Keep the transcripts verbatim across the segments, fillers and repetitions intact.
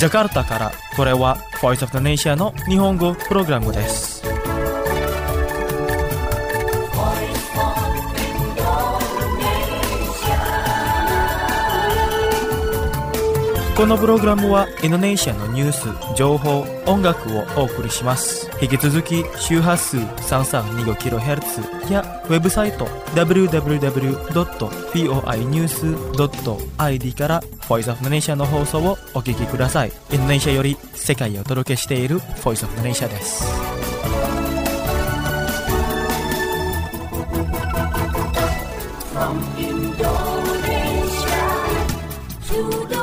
ジャカルタから、これは Voice of the Nation の日本語プログラムです。このプログラムはインドネシアのニュース、情報、音楽をお送りします。引き続き周波数 さんさんにごキロヘルツ やウェブサイト ダブリューダブリューダブリュードットフォイニュースドットアイディー から Voice of the Nation の放送をお聞きください。インドネシアより世界をお届けしている Voice of the Nation です。From Indonesia to the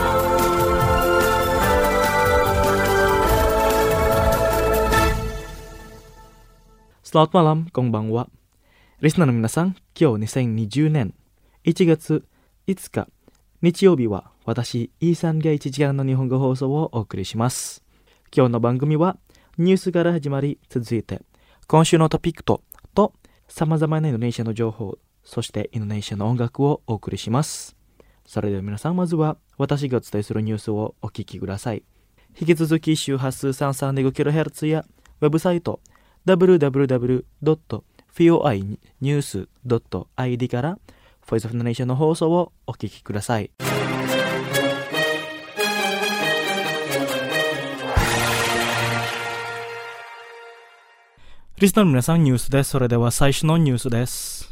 Selamat malam, konbanwa. Listenerの皆さん、今日にせんにじゅうねんいちがついつか日曜日は私、イーさんがいちじかんの日本語放送をお送りします。今日の番組はニュースから始まり、続いて今週のトピックとと様々なインドネシアの情報、そしてインドネシアの音楽をお送りします。それでは皆さん、まずは私がお伝えするニュースをお聞きください。引き続き周波数 さんさんにごキロヘルツ やウェブサイトダブリューダブリューダブリュードットフォイニュースドットアイディー から Voice of the Nation の放送をお聞きください。リスナーの皆さん、ニュースです。それでは最初のニュースです。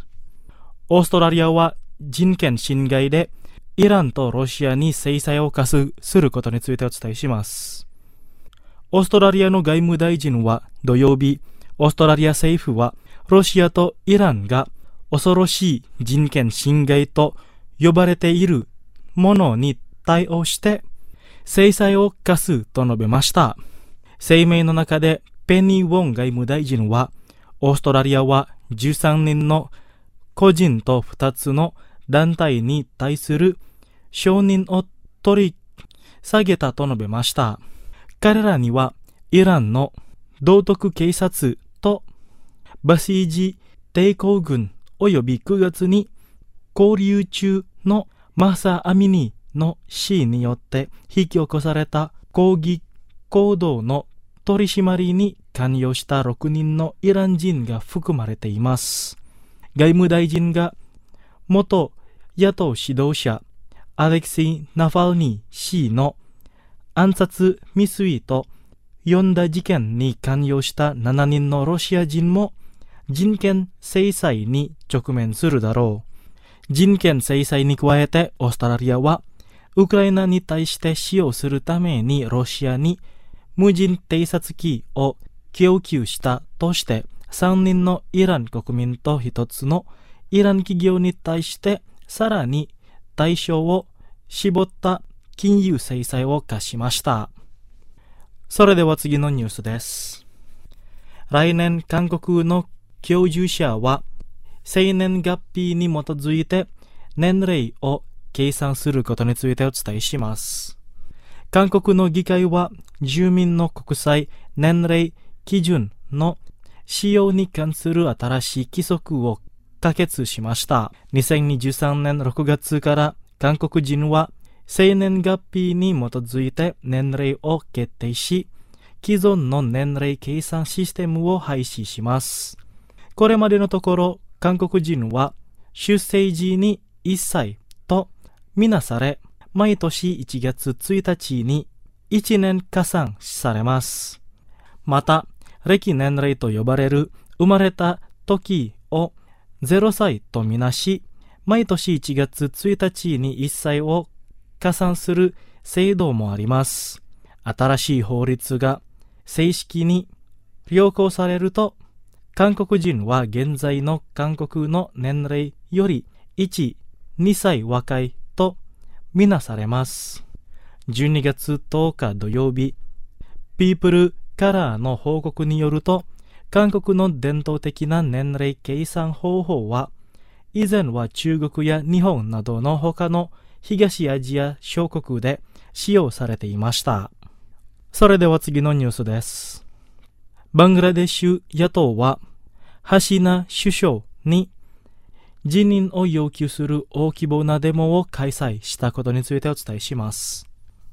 オーストラリアは人権侵害でイランとロシアに制裁を科すすることについてお伝えします。オーストラリアの外務大臣は土曜日、オーストラリア政府はロシアとイランが恐ろしい人権侵害と呼ばれているものに対応して制裁を科すと述べました。声明の中でペニー・ウォン外務大臣は、オーストラリアはじゅうさんにんの個人とふたつの団体に対する承認を取り下げたと述べました。彼らにはイランの道徳警察とバシージ抵抗軍及びくがつに勾留中のマサ・アミニの死によって引き起こされた抗議行動の取り締まりに関与したろくにんのイラン人が含まれています。外務大臣が元野党指導者アレクセイ・ナファルニー氏の暗殺未遂と呼んだ事件に関与したしちにんのロシア人も人権制裁に直面するだろう。人権制裁に加えてオーストラリアはウクライナに対して使用するためにロシアに無人偵察機を供給したとしてさんにんのイラン国民とひとつのイラン企業に対してさらに対象を絞った金融制裁を課しました。それでは次のニュースです。来年韓国の居住者は生年月日に基づいて年齢を計算することについてお伝えします。韓国の議会は住民の国際年齢基準の使用に関する新しい規則を可決しました。にせんにじゅうさんねんろくがつから韓国人は生年月日に基づいて年齢を決定し、既存の年齢計算システムを廃止します。これまでのところ、韓国人は出生時にいっさいとみなされ、毎年いちがつついたちにいちねん加算されます。また、歴年齢と呼ばれる生まれた時をゼロさいとみなし、毎年いちがつついたちにいっさいを加算する制度もあります。新しい法律が正式に了承されると、韓国人は現在の韓国の年齢よりいち、にさい若いとみなされます。じゅうにがつとおか土曜日、ピープルカラーの報告によると、韓国の伝統的な年齢計算方法は、以前は中国や日本などの他の東アジア諸国で使用されていました。それでは次のニュースです。バングラデシュ野党は、ハシナ首相に辞任を要求する大規模なデモを開催したことについてお伝えします。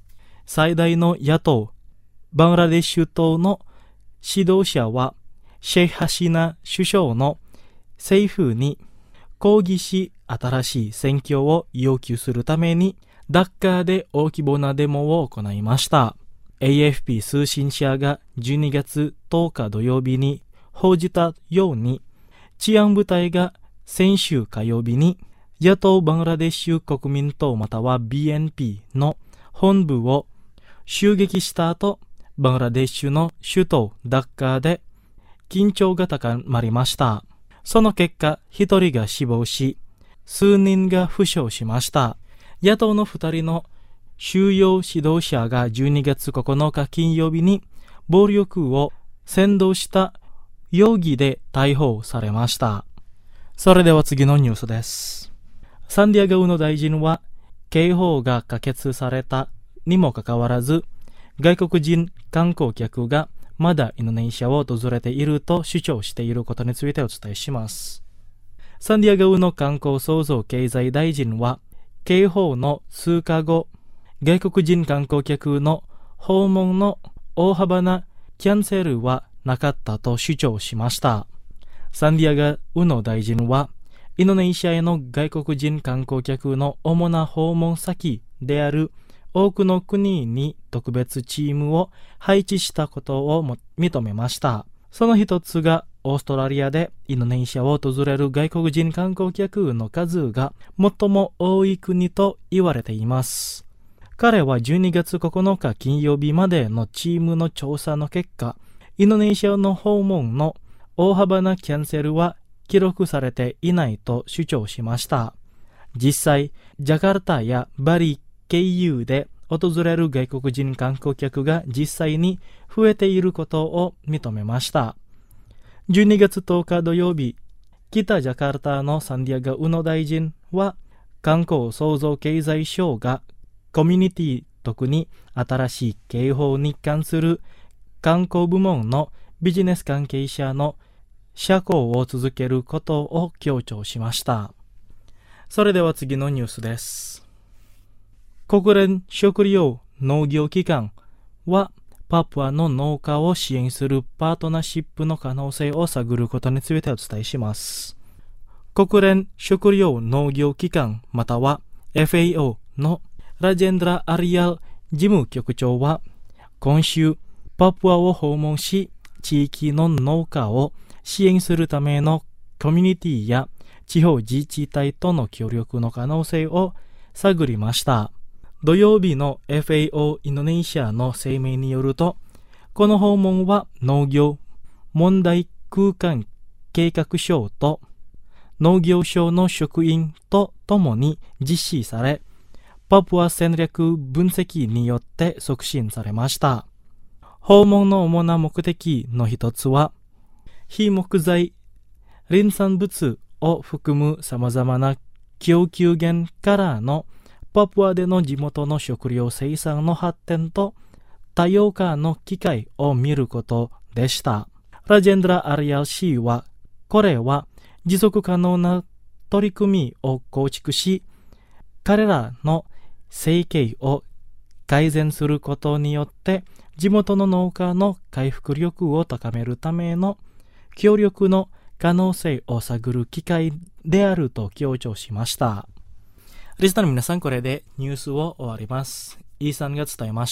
最大の野党、バングラデシュ党の指導者は、シェイハシナ首相の政府に抗議し、新しい選挙を要求するために、ダッカーで大規模なデモを行いました。エーエフピー 通信社がじゅうにがつとおか土曜日に報じたように、治安部隊が先週火曜日に野党バングラデシュ国民党または ビーエヌピー の本部を襲撃した後、バングラデシュの首都ダッカーで緊張が高まりました。その結果、一人が死亡し、数人が負傷しました。野党の二人の収容指導者がじゅうにがつここのか金曜日に暴力を扇動した容疑で逮捕されました。それでは次のニュースです。サンディアゴ・ウノ大臣は刑法が可決されたにもかかわらず、外国人観光客がまだインドネシアを訪れていると主張していることについてお伝えします。サンディアゴ・ウノ観光創造経済大臣は、刑法の数日後、外国人観光客の訪問の大幅なキャンセルはなかったと主張しました。サンディアゴ・ウノ大臣は、インドネシアへの外国人観光客の主な訪問先である多くの国に特別チームを配置したことを認めました。その一つがオーストラリアでインドネシアを訪れる外国人観光客の数が最も多い国と言われています。彼はじゅうにがつここのか金曜日までのチームの調査の結果、インドネシアの訪問の大幅なキャンセルは記録されていないと主張しました。実際、ジャカルタやバリ経由で訪れる外国人観光客が実際に増えていることを認めました。じゅうにがつとおか土曜日、北ジャカルタのサンディアゴ・ウノ大臣は、観光創造経済省がコミュニティ特に新しい刑法に関する観光部門のビジネス関係者の社交を続けることを強調しました。それでは次のニュースです。国連食糧農業機関はパプアの農家を支援するパートナーシップの可能性を探ることについてお伝えします。国連食糧農業機関または エフエーオー のラジェンドラ・アリアル事務局長は今週パプアを訪問し、地域の農家を支援するためのコミュニティや地方自治体との協力の可能性を探りました。土曜日の エフエーオー インドネシアの声明によると、この訪問は農業問題空間計画省と農業省の職員と共に実施され、パプア戦略分析によって促進されました。訪問の主な目的の一つは、非木材、林産物を含む様々な供給源からのパプアでの地元の食料生産の発展と多様化の機会を見ることでした。ラジェンドラ・アリアル氏は、これは持続可能な取り組みを構築し、彼らの生計を改善することによって地元の農家の回復力を高めるための協力の可能性を探る機会であると強調しました。リスナーの皆さん、これでニュースを終わります。イーさんが伝えました。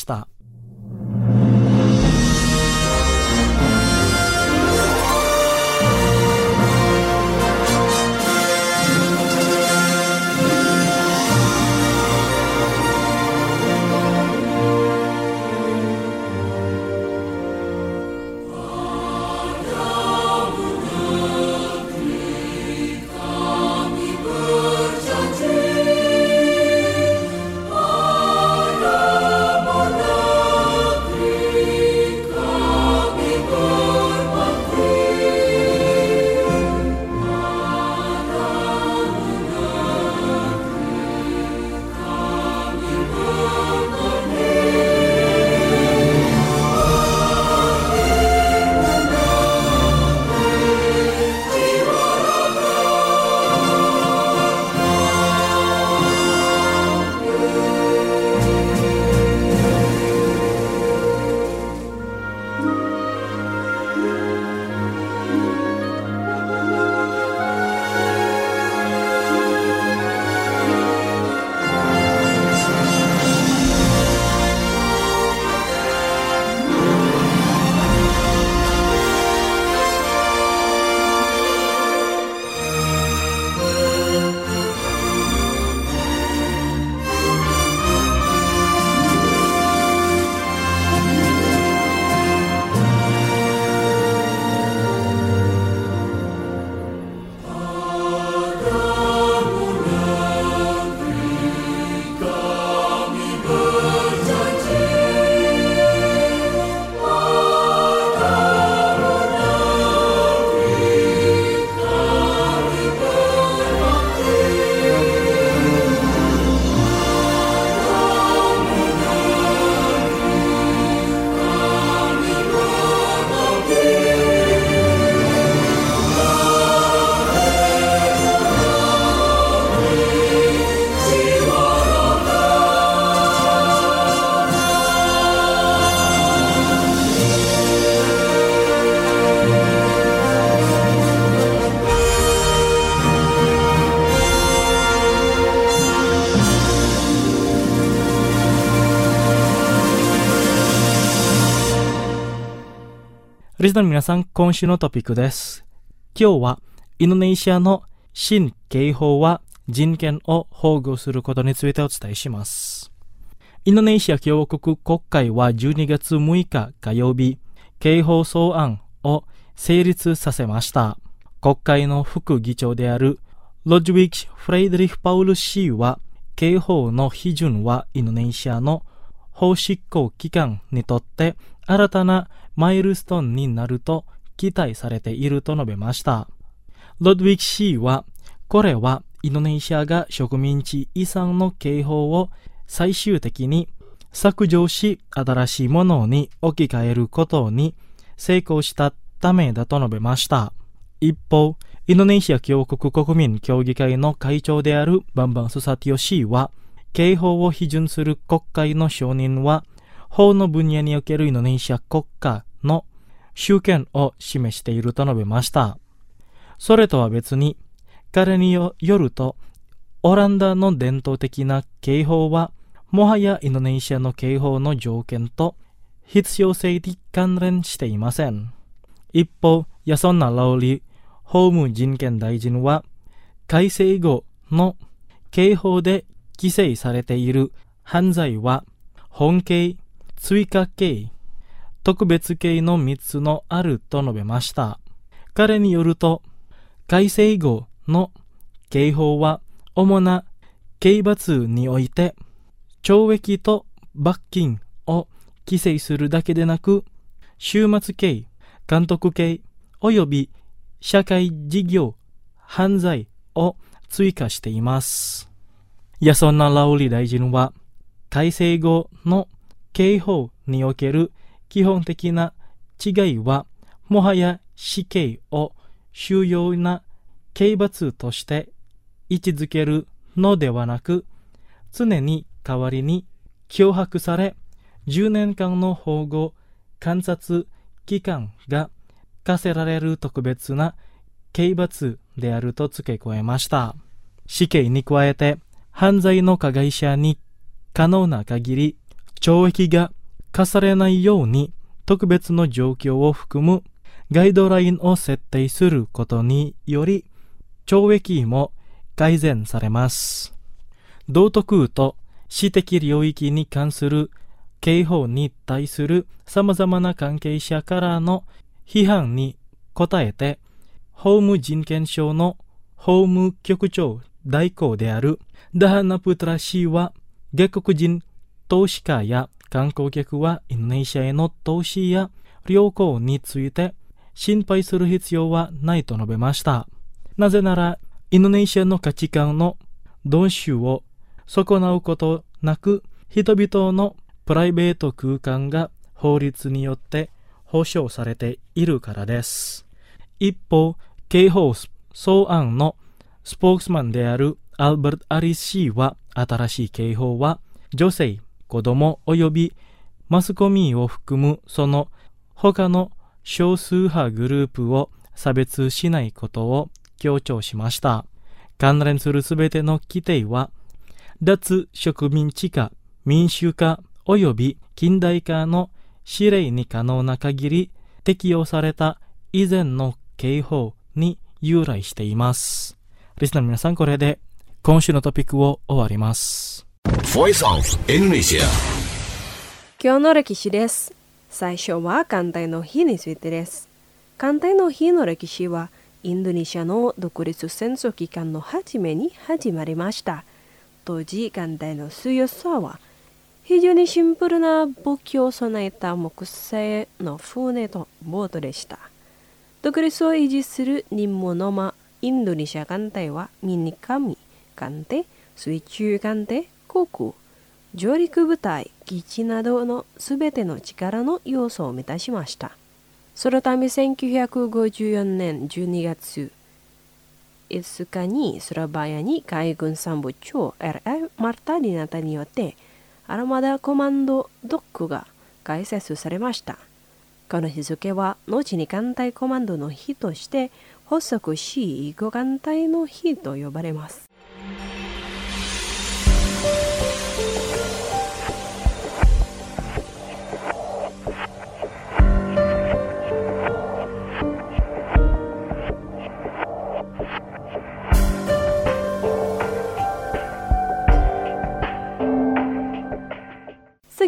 Ada リスナーの皆さん、今週のトピックです。今日はインドネシアの新刑法は人権を保護することについてお伝えします。インドネシア共和国国会はじゅうにがつむいか火曜日、刑法草案を成立させました。国会の副議長であるロジウィック・フレイデリヒ・パウル氏は、刑法の批准はインドネシアの法執行機関にとって新たなマイルストーンになると期待されていると述べました。ロドウィック氏は、これはインドネシアが植民地遺産の刑法を最終的に削除し新しいものに置き換えることに成功したためだと述べました。一方、インドネシア共和国国民協議会の会長であるバンバン・スサティオ氏は、刑法を批准する国会の承認は、法の分野におけるインドネシア国家の主権を示していると述べました。それとは別に、彼によると、オランダの伝統的な刑法は、もはやインドネシアの刑法の条件と必要性に関連していません。一方、ヤソンナ・ラウリ法務人権大臣は、改正後の刑法で規制されている犯罪は、本刑、追加刑、特別刑のみっつのあると述べました。彼によると、改正後の刑法は主な刑罰において懲役と罰金を規制するだけでなく、終末刑、監督刑および社会事業、犯罪を追加しています。ヤソンナ・ラウリ大臣は、改正後の刑法における基本的な違いは、もはや死刑を主要な刑罰として位置づけるのではなく、常に代わりに脅迫され、じゅうねんかんの保護観察期間が課せられる特別な刑罰であると付け加えました。死刑に加えて、犯罪の加害者に可能な限り懲役が課されないように特別の状況を含むガイドラインを設定することにより、懲役も改善されます。道徳と私的領域に関する刑法に対する様々な関係者からの批判に応えて、法務人権省の法務局長代行であるダハナ・プトラ氏は、外国人投資家や観光客はインドネシアへの投資や旅行について心配する必要はないと述べました。なぜなら、インドネシアの価値観の遵守を損なうことなく、人々のプライベート空間が法律によって保障されているからです。一方、刑法草案のスポークスマンであるアルバート・アリス氏は、新しい刑法は女性、子供及びマスコミを含むその他の少数派グループを差別しないことを強調しました。関連するすべての規定は、脱植民地化、民主化及び近代化の指令に可能な限り適用された以前の刑法に由来しています。リスナーの皆さん、これで今週のトピックを終わります。 Voice of Indonesia。 今日の歴史です。最初は艦隊の日についてです。艦隊の日の歴史は、インドネシアの独立戦争期間の初めに始まりました。当時、艦隊の強さは、非常にシンプルな武器を備えた木製の船とボートでした。独立を維持する任務のま、インドネシア艦隊はミニ艦艦艇、水中艦艇、航空、上陸部隊、基地などのすべての力の要素を満たしました。そのためせんきゅうひゃくごじゅうよねんじゅうにがついつかにスラバヤに海軍参謀長 エルエフ マルタ・ディナタによってアラマダコマンドドックが開設されました。この日付は後に艦隊コマンドの日として発足し、ご艦隊の日と呼ばれます。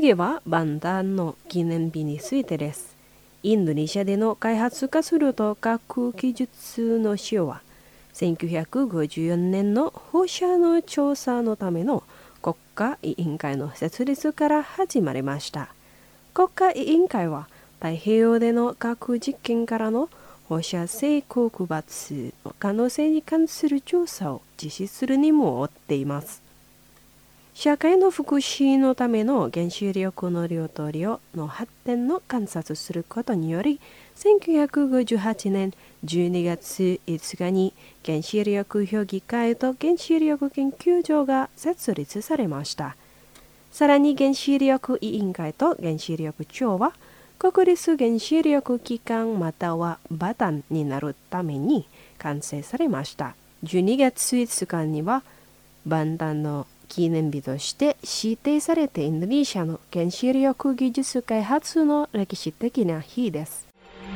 次は万端の記念日についてです。インドネシアでの開発化すると核技術の使用はせんきゅうひゃくごじゅうよねんの放射能調査のための国家委員会の設立から始まりました。国家委員会は太平洋での核実験からの放射性告発の可能性に関する調査を実施する任務を負っています。社会の福祉のための原子力の利用量の発展の観察することにより、せんきゅうひゃくごじゅうはちねんじゅうにがついつかに原子力評議会と原子力研究所が設立されました。さらに原子力委員会と原子力庁は国立原子力機関またはバタンになるために完成されました。じゅうにがついつかには万端の記念日として指定されてインドネシアの原子力技術開発の歴史的な日です。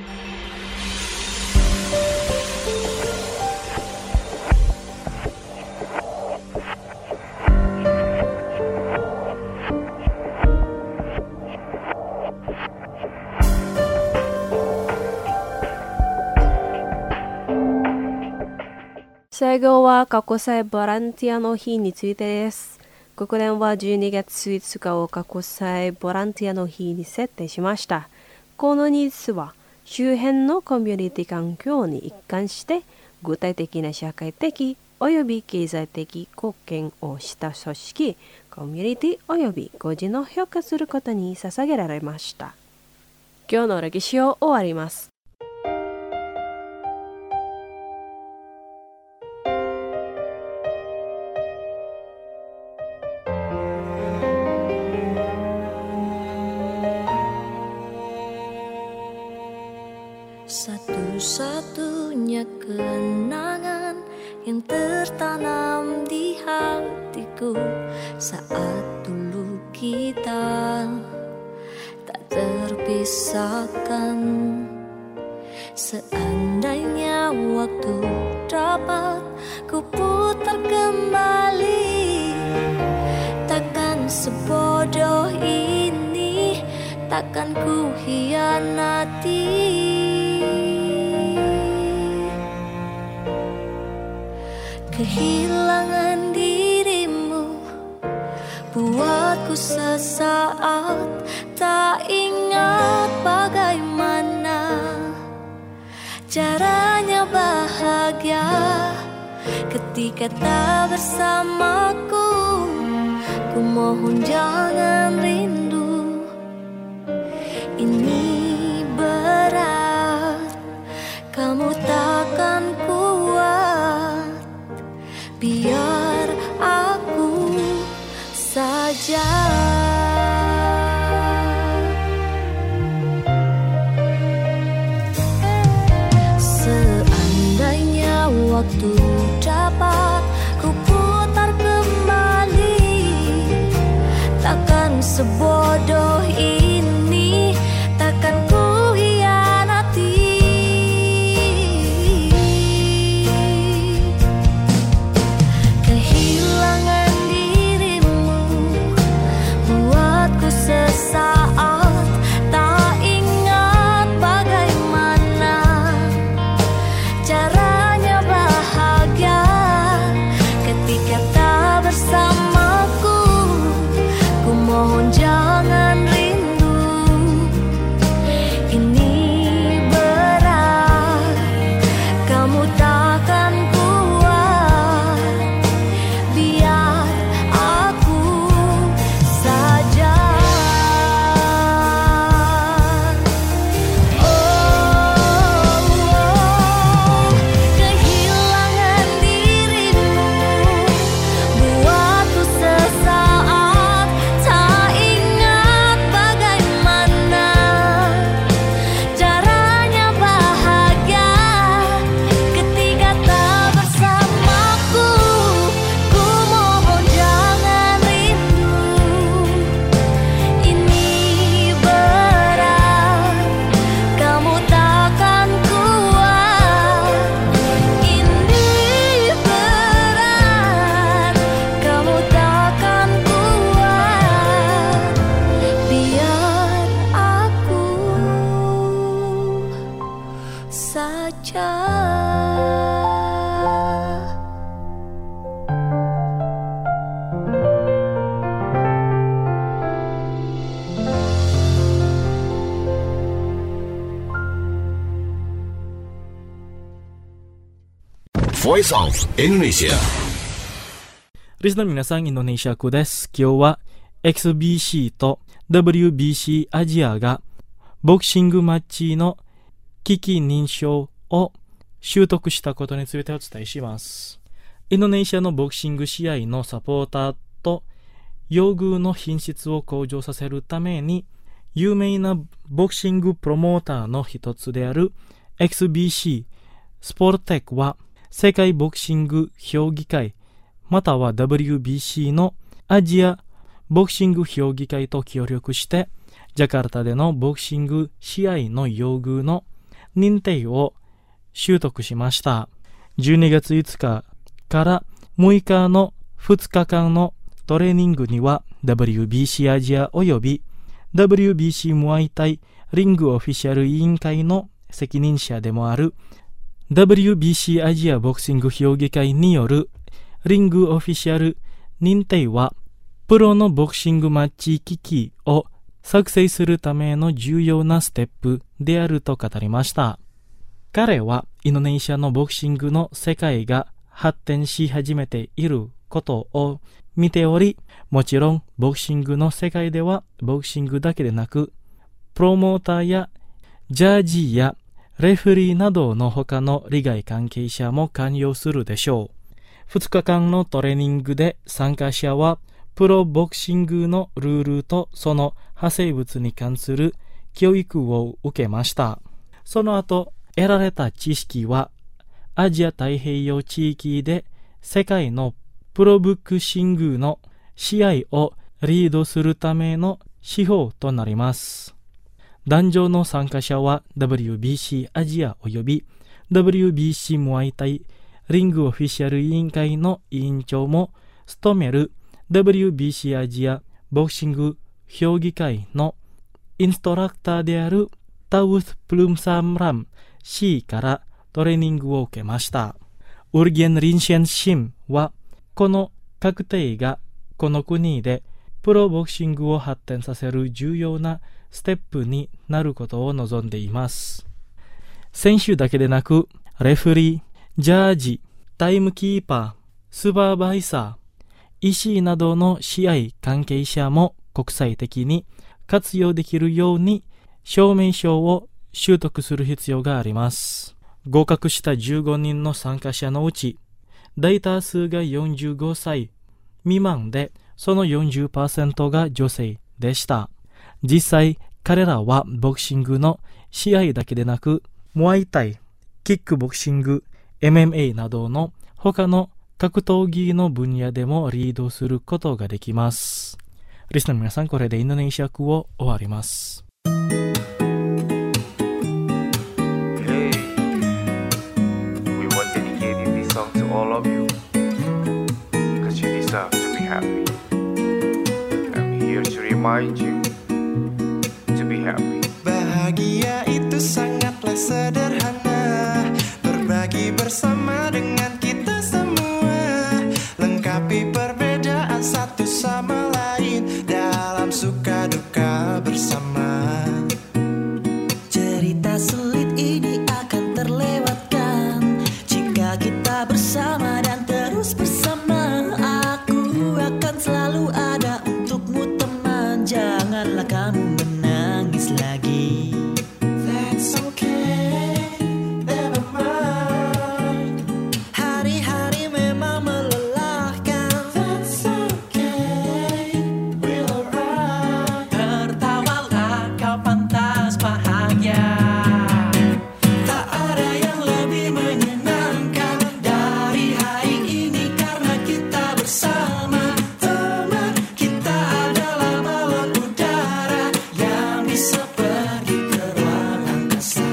最後は国際ボランティアの日についてです。国連はじゅうにがついつかを国際ボランティアの日に設定しました。この日は周辺のコミュニティ環境に一貫して具体的な社会的および経済的貢献をした組織、コミュニティおよび個人を評価することに捧げられました。今日の歴史を終わります。 Satu-satunya kenangan yang tertanam di hatiku saat dulu kita tak terpisahkan. Seandainya waktu dapat ku putar kembali, takkan sebodoh ini, takkan ku hianati. Kehilangan dirimu buatku sesaat tak ingat bagaimana caranya bahagia ketika tak bersamaku. Ku mohon jangan rindu, ini berat, kamu takkan kuat. Biar aku saja. Seandainya waktu dapat ku putar kembali, takkan sebodoh ini, takkan ku hianati. Sesaat tak ingat bagaimana caranya bahagia ketika tak bersamaku. Ku mohon jangan Voice of Indonesia。 リスナーの皆さん、インドネシア区です。今日は エックスビーシー と ダブリュービーシー アジアがボクシングマッチの機器認証を習得したことについてお伝えします。インドネシアのボクシング試合のサポーターと用具の品質を向上させるために、有名なボクシングプロモーターの一つである エックスビーシー スポルテックは世界ボクシング評議会または ダブリュービーシー のアジアボクシング評議会と協力してジャカルタでのボクシング試合の用具の認定を習得しました。じゅうにがついつかからむいかのふつかかんのトレーニングには ダブリュービーシー アジアおよび ダブリュービーシー ムアイタイリングオフィシャル委員会の責任者でもある ダブリュービーシー アジアボクシング評議会によるリングオフィシャル認定はプロのボクシングマッチ機器を作成するための重要なステップであると語りました。彼はインドネシアのボクシングの世界が発展し始めていることを見ており、もちろんボクシングの世界ではボクシングだけでなく、プロモーターやジャージーやレフェリーなどの他の利害関係者も関与するでしょう。ふつかかんのトレーニングで参加者はプロボクシングのルールとその派生物に関する教育を受けました。その後、得られた知識はアジア太平洋地域で世界のプロボクシングの試合をリードするための手法となります。壇上の参加者は ダブリュービーシー アジアおよび ダブリュービーシー ムアイタイリングオフィシャル委員会の委員長も務める ダブリュービーシー アジアボクシング評議会のインストラクターであるタウス・プルムサムラム氏からトレーニングを受けました。ウルゲン・リンシェンシムはこの確定がこの国でプロボクシングを発展させる重要なステップになることを望んでいます。選手だけでなく、レフェリー、ジャージ、タイムキーパー、スーパーバイザー、医師などの試合関係者も国際的に活用できるように証明書を習得する必要があります。合格したじゅうごにんの参加者のうち、大多数がよんじゅうごさい未満で、その よんじゅっパーセント が女性でした。実際、彼らはボクシングの試合だけでなく、ムアイタイ、キックボクシング、エムエムエー などの他の格闘技の分野でもリードすることができます。リスナーの皆さん、これでインドネシア語を終わります。 All of you, cause you deserve to be happy. I'm here to remind you to be happy. Bahagia itu sangatlah sederhana, berbagi bersama dengan kita semua, lengkapi perbedaan satu sama lain dalam suka duka bersama. Cerita sulit ini akan terlewatkan jika kita bersama dan terus bersama. Aku akan selalu ada untukmu teman, janganlah kamu menangis lagi. That's okay, never mind. Hari-hari memang melelahkan. That's okay, we'll alright. Tertawalah, kau pantas bahagia. Tak ada yang lebih menyenangkan dari hari ini karena kita bersama. Teman, kita adalah balon udara yang bisa pergi ke ruang angkasa.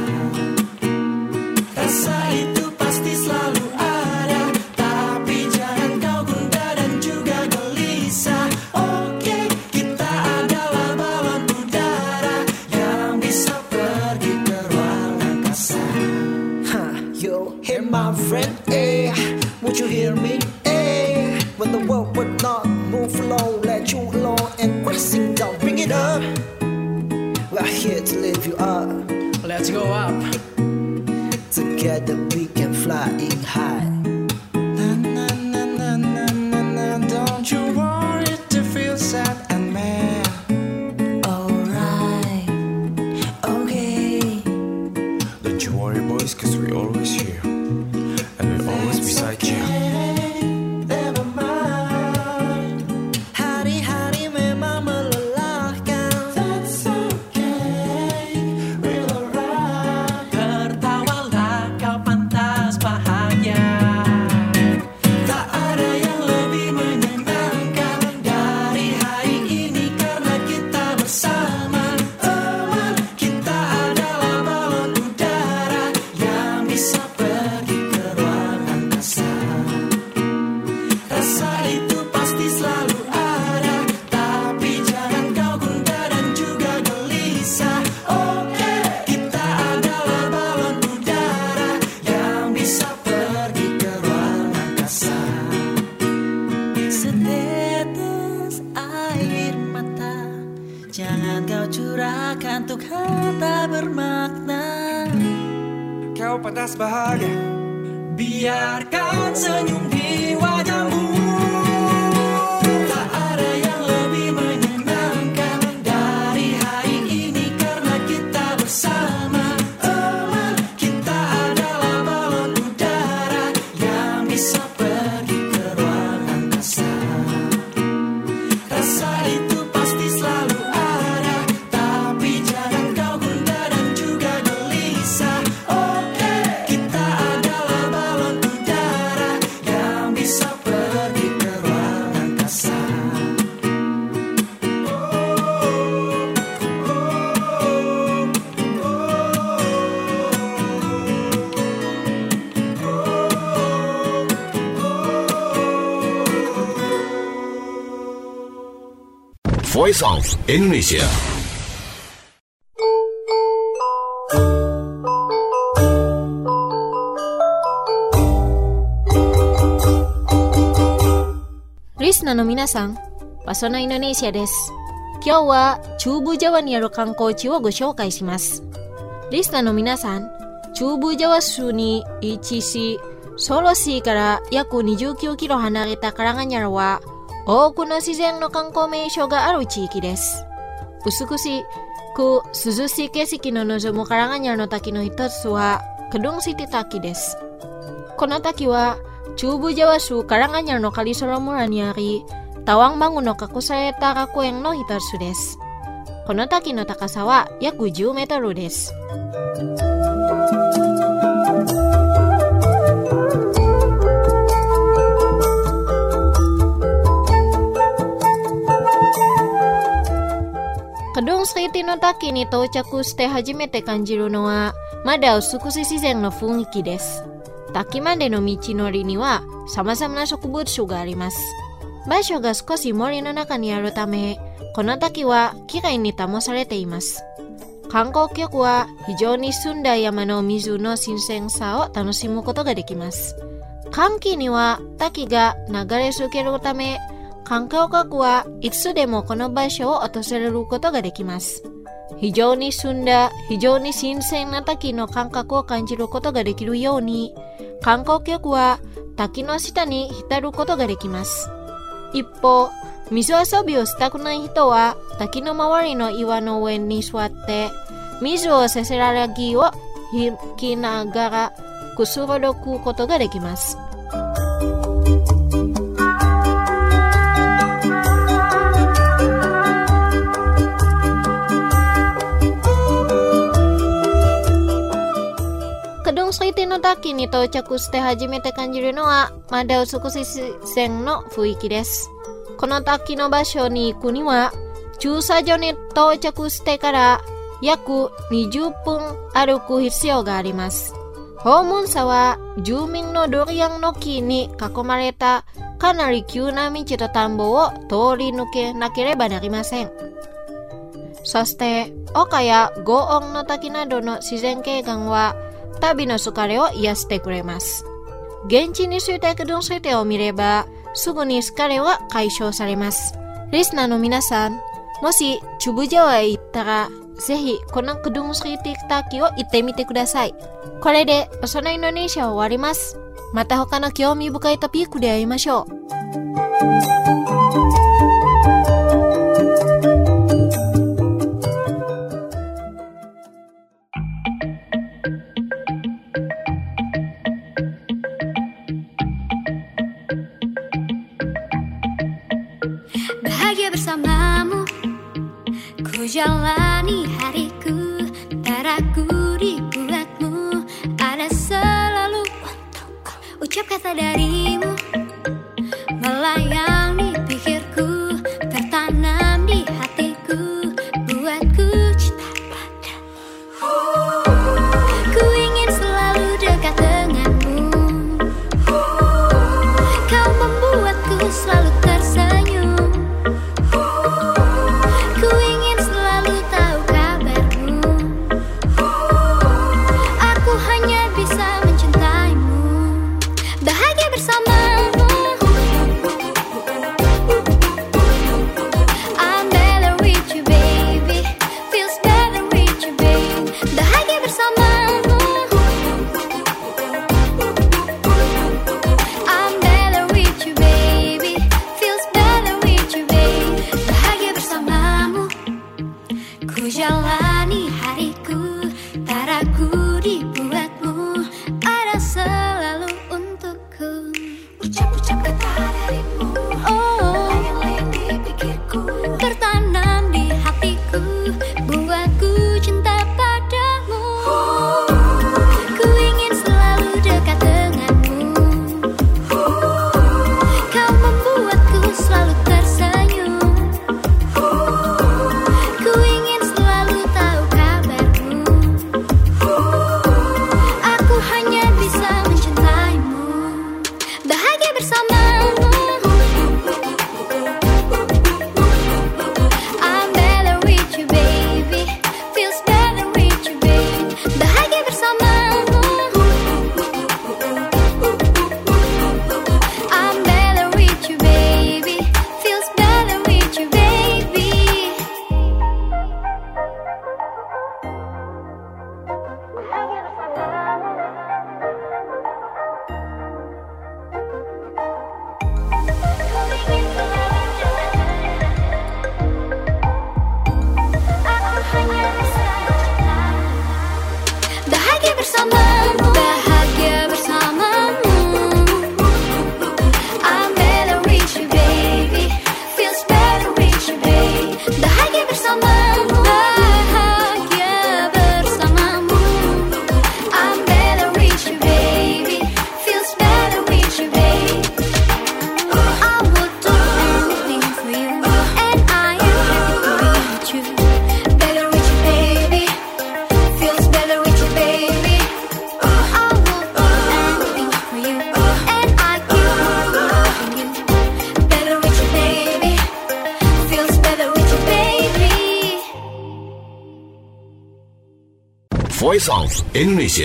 Rasa itu pasti selalu ada, tapi jangan kau gundah dan juga gelisah. Oke, kita adalah balon udara yang bisa pergi ke ruang angkasa. Huh, yo, hey my friend, eh, won't you hear me, eh? When the world would not move along, let you alone and crashing down, bring it up. We're here to lift you up. Let's go up. Together we can flying high. atas bahagia. Biarkan senyum di wajahmu. Tak ada yang lebih menyenangkan dari hari ini karena kita bersama. Oh, kita adalah balon udara yang bisa pergi ke ruang angkasa. Rasa itu pasti selalu ada, tapi jangan kau gundah dan juga gelisah. Oke, kita adalah balon udara yang bisa pergi ke ruang angkasa. Voice of Indonesia. Listenerの皆さん、パソナインドネシアです。今日は中部ジャワにある観光地をご紹介します。リスナーの皆さん、中部ジャワ州に位置し、ソロ市から約にじゅうきゅうキロ離れたカラガニャラは、多くの自然の観光名所がある地域です。美しく涼しい景色の望むカラガニャラの滝の一つは、クドンシティ滝です。この滝は、中部ジャワ州カラガニャラのカリソロ村にあり、タワンマグの隠された学園の一つです。この滝の高さは約じゅうメートルです。カドンスキティの滝に到着して初めて感じるのは、まだ美しい自然の雰囲気です。滝までの道のりには様々な植物種があります。場所が少し森の中にあるため、この滝はきれいに保されています。観光客は非常に澄んだ山の水の新鮮さを楽しむことができます。寒気には滝が流れ続けるため、観光客はいつでもこの場所を訪れることができます。非常に澄んだ、非常に新鮮な滝の感覚を感じることができるように、観光客は滝の下に浸ることができます。一方、水遊びをしたくない人は滝の周りの岩の上に座って水をせせらぎを引きながらくつろぐことができます。カドンスキティの滝に到着して初めて感じるのはまだ美しい自然の雰囲気です。この滝の場所に行くには駐車場に到着してから約にじゅっぷん歩く必要があります。訪問者は住民のドリアンの木に囲まれたかなり急な道と田んぼを通り抜けなければなりません。そして丘や轟音の滝などの自然景観は旅の疲れを癒してくれます。現地に着いたカドンスキティを見ればすぐに疲れは解消されます。リスナーの皆さん、もし中部ジャワへ行ったらぜひこのカドンスキティ滝を行ってみてください。これでパソナインドネシアを終わります。また他の興味深いトピックで会いましょう。 Bahagia bersamamu, ku jalani hariku, tak ragu dibuatmu, ada selalu untukku. Ucap kata darimu, melayang di pikirku, tertanam di hatiku, buatku cinta padamu. Ku ingin selalu dekat denganmu, kau membuatku selalu tersenyum. Bersama bersamamu. I'm better with you baby, feels better with you baby. Bahagia bersamamu. I'm better with you baby, feels better with you baby. Bahagia bersamamu, bahagia bersamamu. I'm better with you baby, feels better with you baby. Bahagia bersamamu, bahagia bersamamu. I'm better with you baby, feels better with you baby. I would do anything for you, and I am with you. Better with you baby, feels better with you baby. I will do anything for you, and I keep loving you. Better with you baby, feels better with you baby. Voice of Indonesia.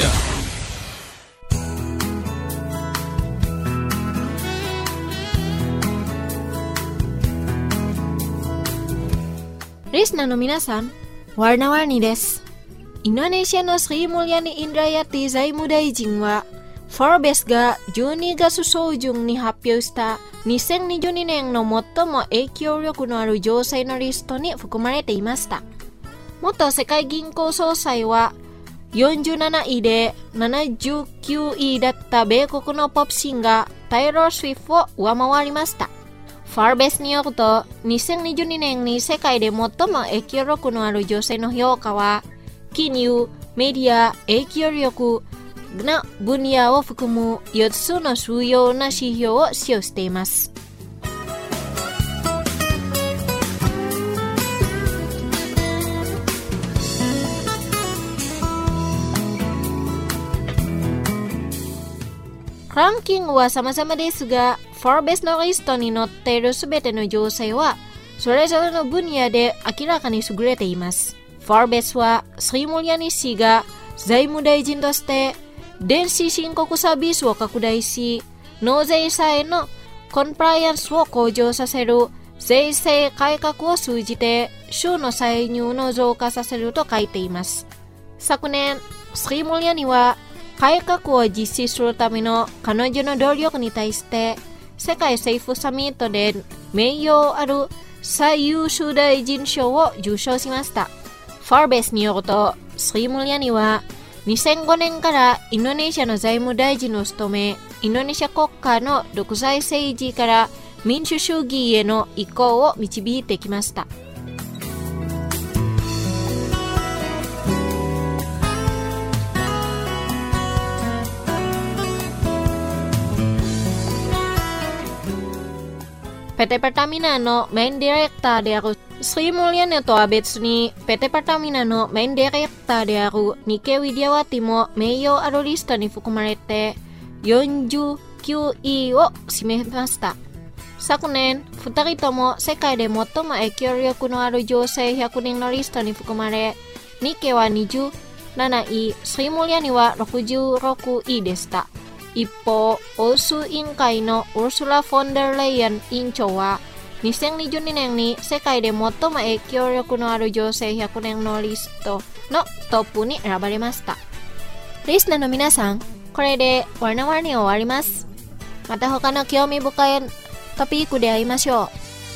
Risna no minasan, warna-warni desu. Indonesia no Sri Mulyani Indrayati Zaimudai wa Forbes gaじゅうにがつそうじゅんに発表したにせんにじゅうにねんの最も影響力のある女性のリストに含まれていました。元世界銀行総裁はよんじゅうなないでななじゅうきゅういだった米国のポップシンガータイラー・スウィフトを上回りました。ファーベスによるとにせんにじゅうにねんに世界で最も影響力のある女性の評価は金融、メディア、影響力の分野を含むよっつの主要な指標を使用しています。ランキングは様々ですが、フォーベスのリストに載っているすべての女性は、それぞれの分野で明らかに優れています。フォーベスは、スリムリアニ氏が財務大臣として、電子申告サービスを拡大し、納税者へのコンプライアンスを向上させる税制改革を通じて、州の歳入の増加させると書いています。昨年、スリムリアニは、改革を実施するための彼女の努力に対して世界政府サミットで名誉ある最優秀大臣賞を受賞しました。ファーベスによるとスリムリアニはにせんごねんからインドネシアの財務大臣を務め、インドネシア国家の独裁政治から民主主義への移行を導いてきました。ピーティー Pertamina のメインディレクターであるスリムリアニとは別に ピーティー Pertamina のメインディレクターであるニケ・ウィディアワティも名誉あるリストに含まれてよんじゅうきゅういを占めました。昨年、ふたりとも世界で最も影響力のある女性ひゃくにんのリストに含まれ、ニケはにじゅうなない、スリムリアニはろくじゅうろくいでした。一方、欧州委員会のウルスラ・フォンデルレイヤン委員長は、にせんにじゅうにねんに世界で最も影響力のある女性ひゃくにんのリストのトップに選ばれました。リスナーの皆さん、これでワナワに終わります。また他の興味深いトピックで会いましょう。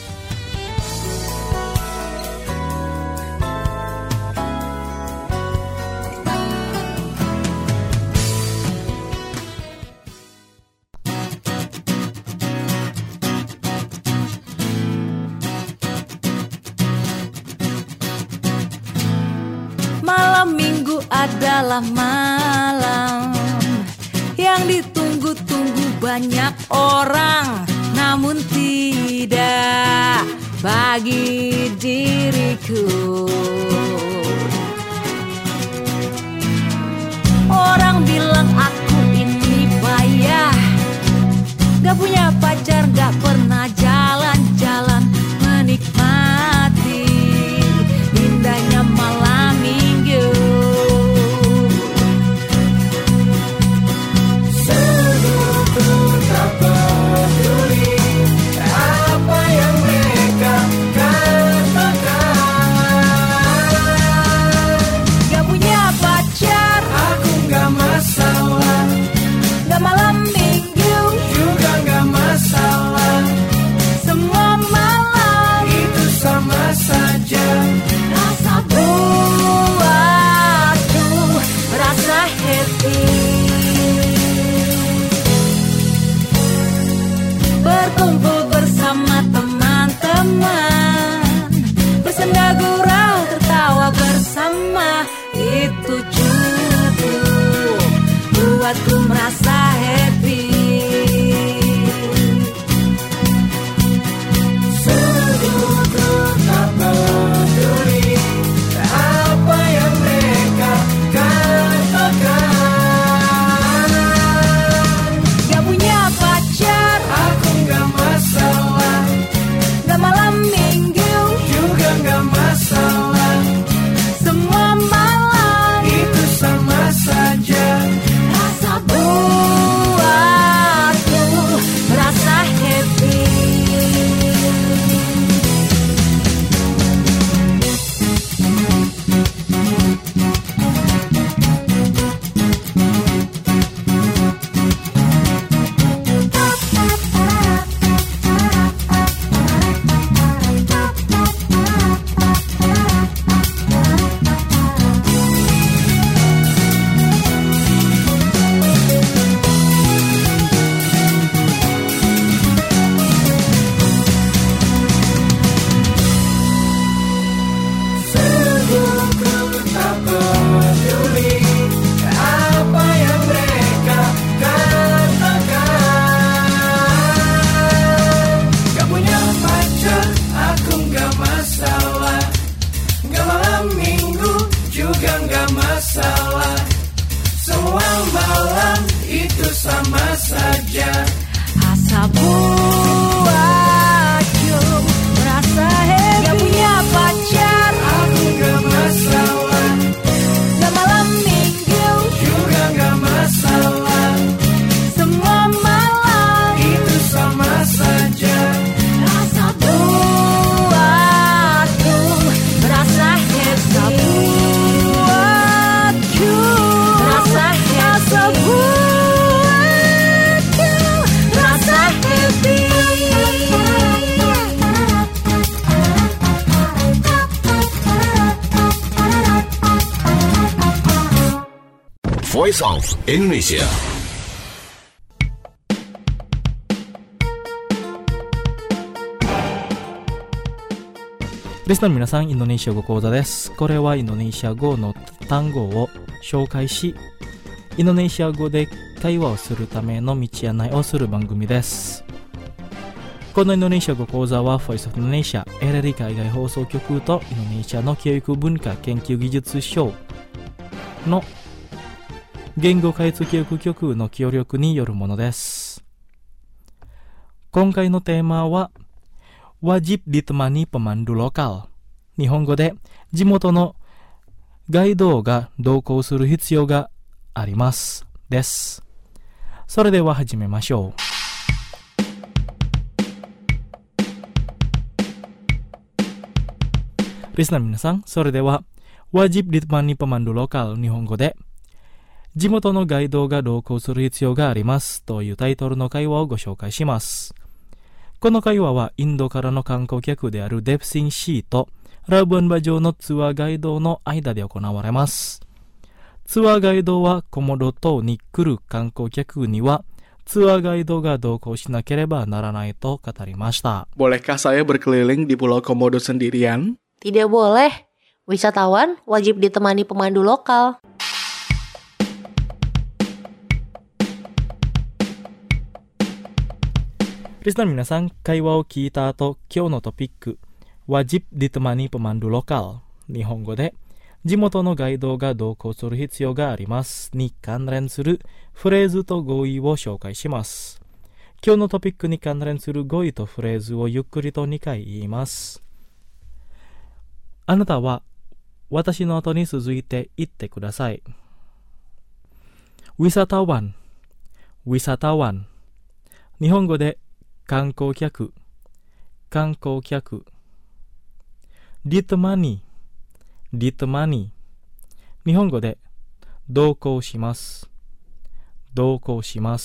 Malam minggu adalah malam yang ditunggu-tunggu banyak orang, namun tidak bagi diriku. Orang bilang aku ini payah, gak punya apa membuatku merasa happy. Sungguh ku tak peduli apa yang mereka katakan. Gak punya pacar, Aku gak masalah, gak malam minggu, juga gak masalah. semua malam Itu sama saja. rasa buatku merasa happy. Sungguh ku tak peduli apa yang mereka katakan. Gak punya pacar, aku gak masalah. Gak malam minggu, juga gak masalah. Semua malam itu sama saja. Asa buatku merasa happy. Gak punya pacar, Aku gak masalah, gak malam minggu, juga gak masalah. semua malam Itu sama saja. rasa buatku merasa happy. Buatku merasa happy. Rasa buatku merasa happy. Voice of Indonesia. Listener 皆さん、インドネシア語講座です。これはインドネシア語の単語を紹介し、インドネシア語で会話をするための道案内をする番組です。このインドネシア語講座は Voice of Indonesia エルエル 海外放送局とインドネシアの教育文化研究技術省の言語開発教育局の協力によるものです。今回のテーマはwajib ditemani pemandu lokal。日本語で地元のガイドが同行する必要があります。です。それでは始めましょう。リスナーの皆さん、それでは wajib ditemani pemandu lokal。日本語で地元のガイドが同行する必要がありますというタイトルの会話をご紹介します。この会話はインドからの観光客であるデプシンシーとラブアンバ城のツアーガイドの間で行われます。ツアーガイドはコモド島に来る観光客にはツアーガイドが同行しなければならないと語りました。 Bolehkah saya berkeliling di Pulau Komodo sendirian? Tidak boleh. Wisatawan wajib ditemani pemandu lokal. Listener 皆さん、会話を聞いた後、今日のトピック、wajib ditemani pemandu lokal。日本語で、地元のガイドが同行する必要がありますに関連するフレーズと語彙を紹介します。今日のトピックに関連する語彙とフレーズをゆっくりとにかい言います。あなたは私の後に続いて言ってください。wisatawan、wisatawan。日本語で観光客、観光客。ditemani、ditemani。日本語で同行します、同行します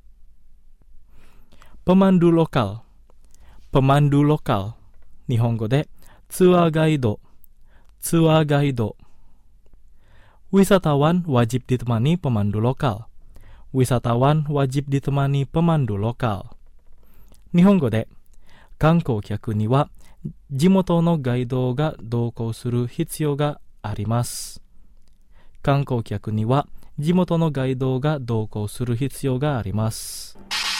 。pemandu lokal、pemandu lokal。日本語でツアーガイド、ツアーガイド。wisatawan wajib ditemani pemandu lokal。wisatawan wajib ditemani pemandu lokal。日本語で観光客には地元のガイドが同行する必要があります。観光客には地元のガイドが同行する必要があります。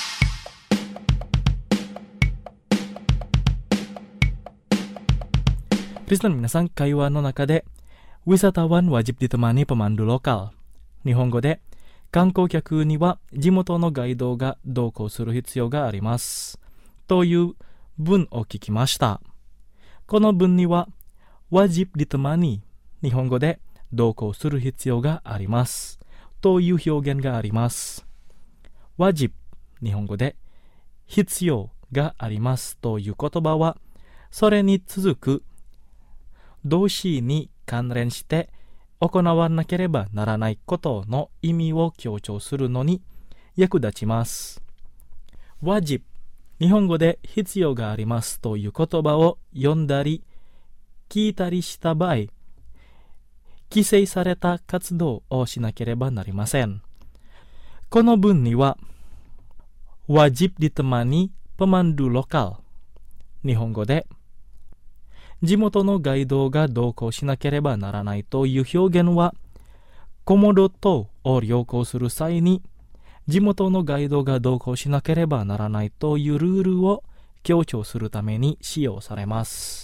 リスナーの皆さん、会話の中で wisatawan wajib ditemani pemandu lokal。日本語で観光客には地元のガイドが同行する必要があります。という文を聞きました。この文には wajib ditemani、日本語で同行する必要があります。という表現があります。wajib、日本語で必要がありますという言葉は、それに続く動詞に関連して行わなければならないことの意味を強調するのに役立ちます。wajib、日本語で必要がありますという言葉を読んだり聞いたりした場合、規制された活動をしなければなりません。この文には wajib ditemani pemandu lokal、日本語で地元のガイドが同行しなければならないという表現は、コモド島を旅行する際に地元のガイドが同行しなければならないというルールを強調するために使用されます。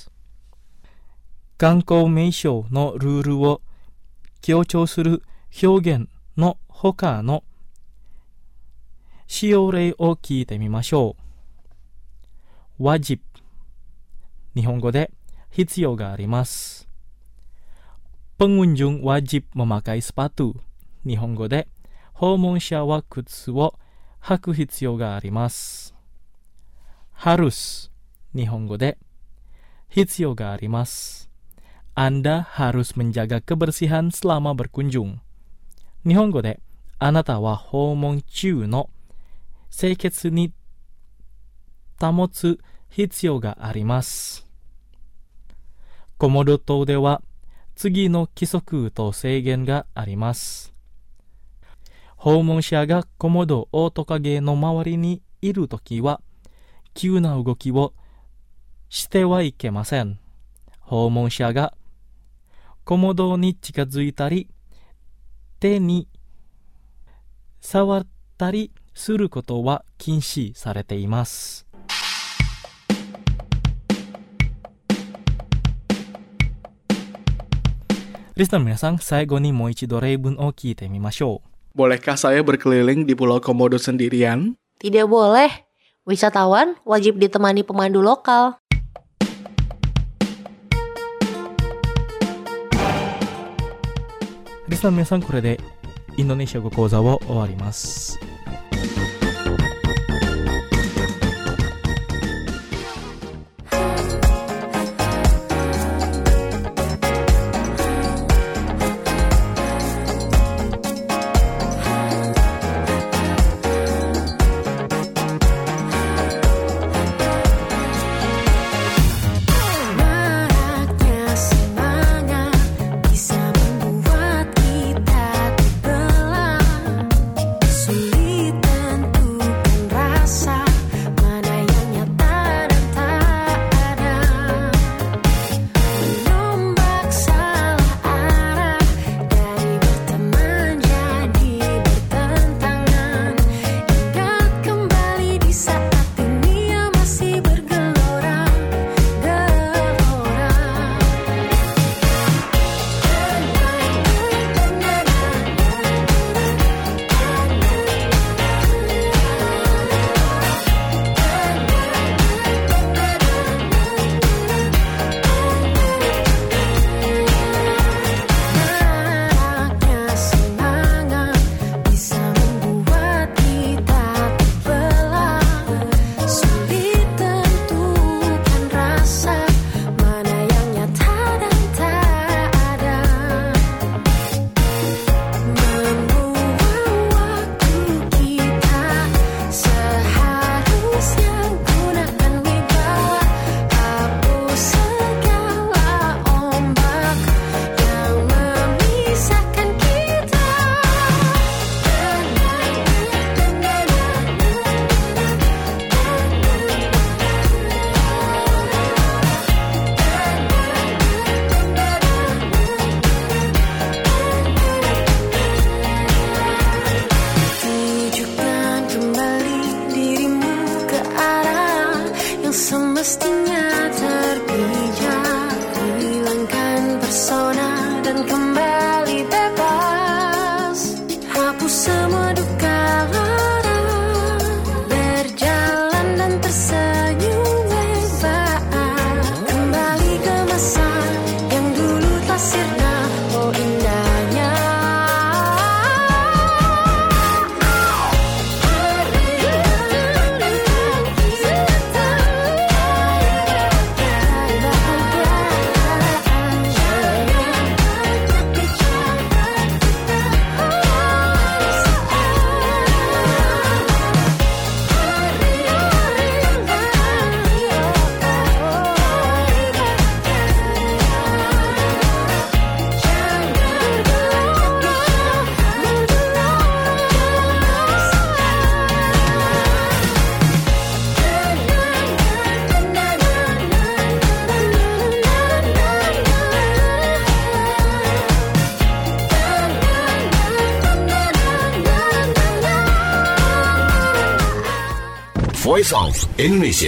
観光名所のルールを強調する表現の他の使用例を聞いてみましょう。wajib、日本語で必要があります。pengunjung wajib memakai sepatu、日本語で訪問者は靴を履く必要があります。harus、日本語で必要があります。Anda harus menjaga kebersihan selama berkunjung。日本語であなたは訪問中の清潔に保つ必要があります。コモド島では次の規則と制限があります。訪問者がコモドオオトカゲの周りにいるときは急な動きをしてはいけません。訪問者がコモドに近づいたり手に触ったりすることは禁止されています。リスナーの皆さん、最後にもう一度例文を聞いてみましょう。Bolehkah saya berkeliling di Pulau Komodo sendirian? Tidak boleh. Wisatawan wajib ditemani pemandu lokal. リスナーの皆さん、これでインドネシア語講座を終わります。 Sulit semestinya terpijak, hilangkan persona dan kembali bebas. Hapus semua duka lara, berjalan dan tersenyum lebar. Kembali ke masa yang dulu tak sirna, oh indahnya. Voice of Indonesia.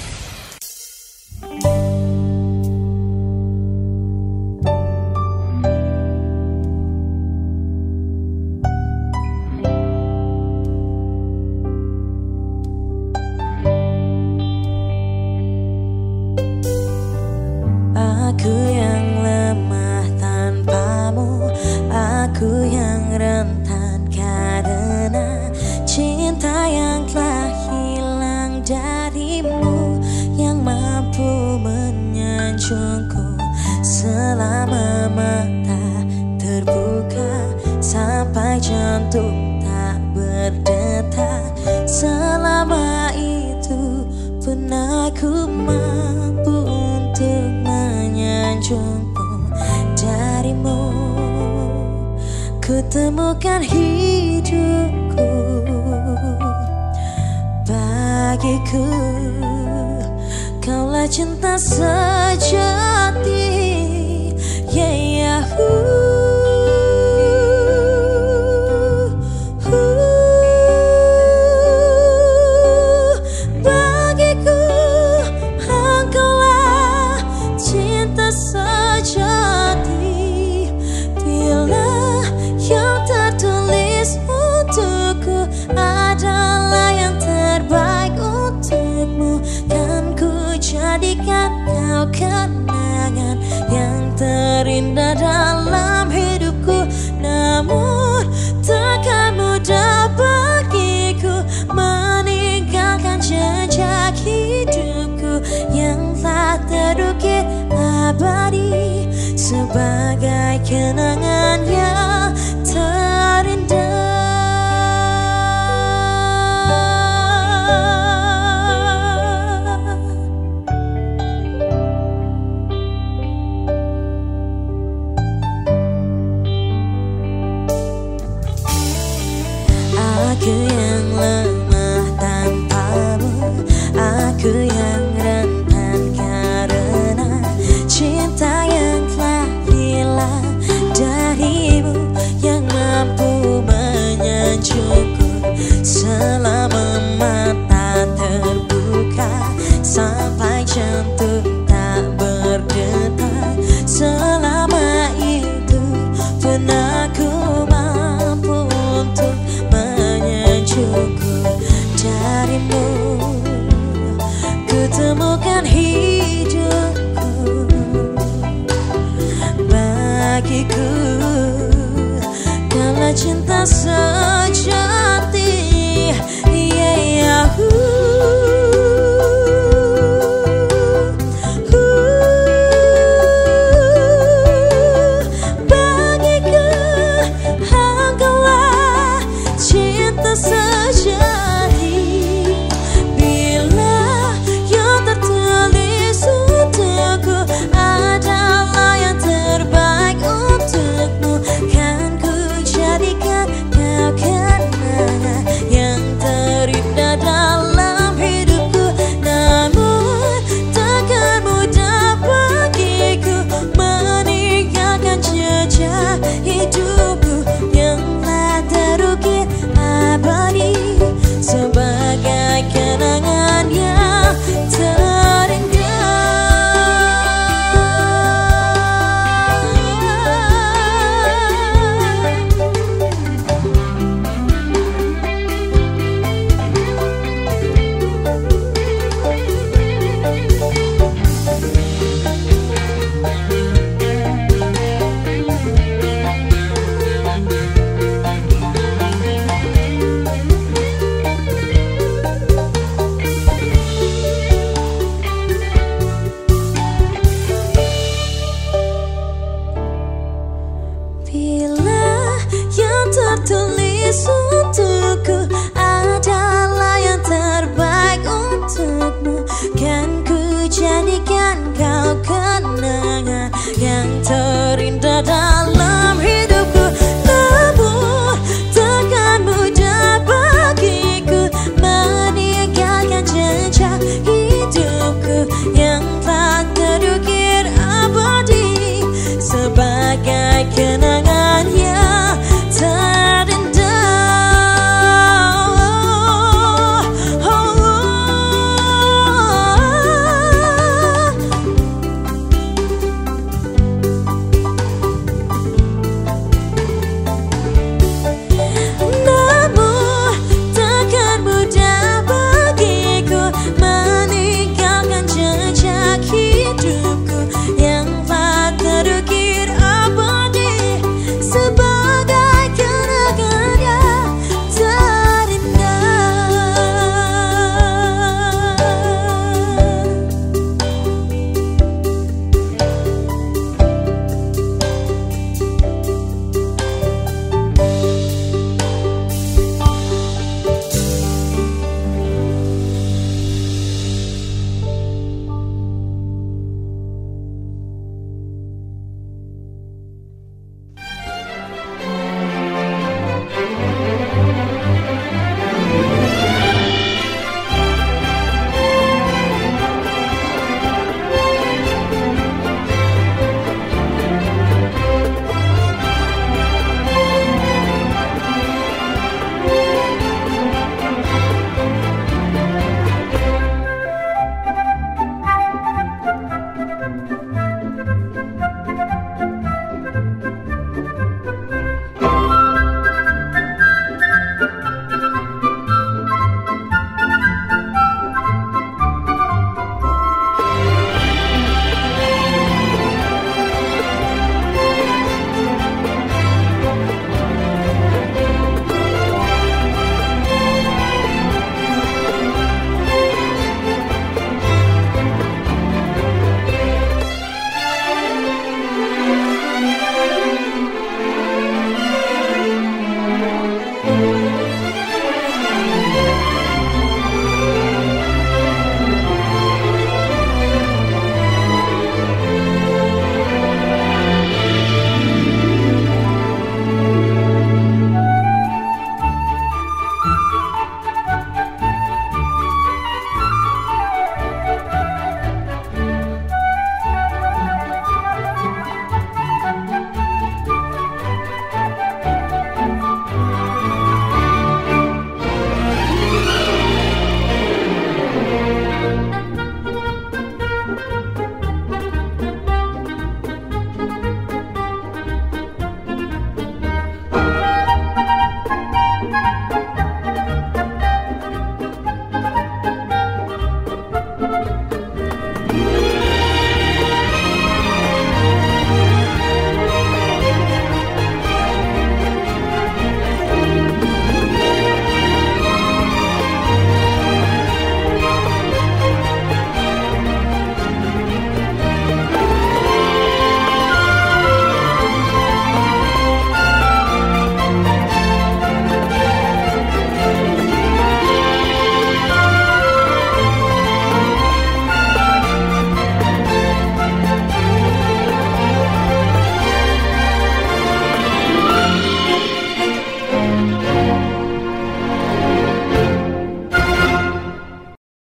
Aku yang lemah tanpamu, aku yang rentan karena cinta yang telah hilang darimu, yang mampu menyanjungku selama mata terbuka sampai jantung tak berdetak. Selama itu pun aku mampu untuk menyanjungmu. Darimu ku temukan hidupku. Bagiku kaulah cinta sejati. Yeah, yeah, uh. Jadikan kau kenangan yang terindah dalam hidupku. Namun takkan mudah bagiku meninggalkan jejak hidupku yang telah terukir abadi sebagai kenangan yang terindah. Aku yang lemah tanpamu, aku yang rentan karena cinta yang telah hilang darimu, yang mampu menyanjungku selama mata terbuka sampai jantung tak berdetak. Selama itu pun aku mampu untuk darimu ku temukan hidupku. Bagiku kaulah cinta sejati.